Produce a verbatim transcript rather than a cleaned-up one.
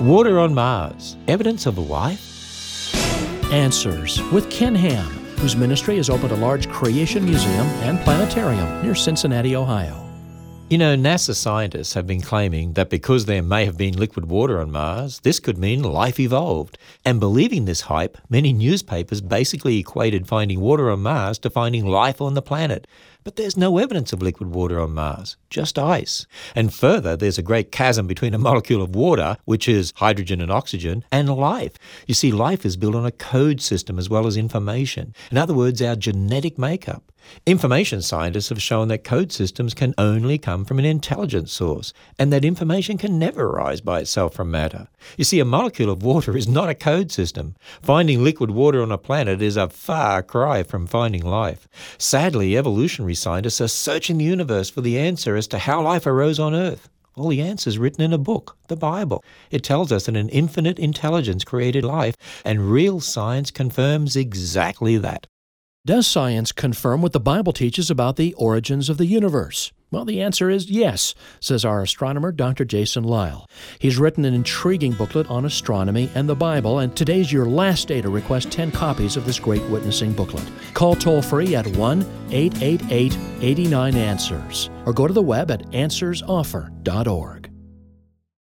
Water on Mars, evidence of life? Answers with Ken Ham, whose ministry has opened a large creation museum and planetarium near Cincinnati, Ohio. You know, NASA scientists have been claiming that because there may have been liquid water on Mars, this could mean life evolved. And believing this hype, many newspapers basically equated finding water on Mars to finding life on the planet. But there's no evidence of liquid water on Mars, just ice. And further, there's a great chasm between a molecule of water, which is hydrogen and oxygen, and life. You see, life is built on a code system as well as information. In other words, our genetic makeup. Information scientists have shown that code systems can only come from an intelligent source, and that information can never arise by itself from matter. You see, a molecule of water is not a code system. Finding liquid water on a planet is a far cry from finding life. Sadly, evolutionary scientists are searching the universe for the answer as to how life arose on Earth. Well, the answer is written in a book, the Bible. It tells us that an infinite intelligence created life, and real science confirms exactly that. Does science confirm what the Bible teaches about the origins of the universe? Well, the answer is yes, says our astronomer, Doctor Jason Lisle. He's written an intriguing booklet on astronomy and the Bible, and today's your last day to request ten copies of this great witnessing booklet. Call toll-free at one eight eight eight, eight nine, answers or go to the web at answers offer dot org.